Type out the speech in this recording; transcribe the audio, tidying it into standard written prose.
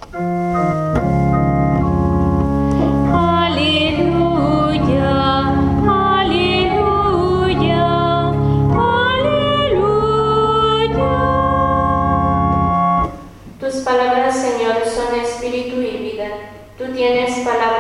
Tus palabras, Señor, son espíritu y vida. Tú tienes palabras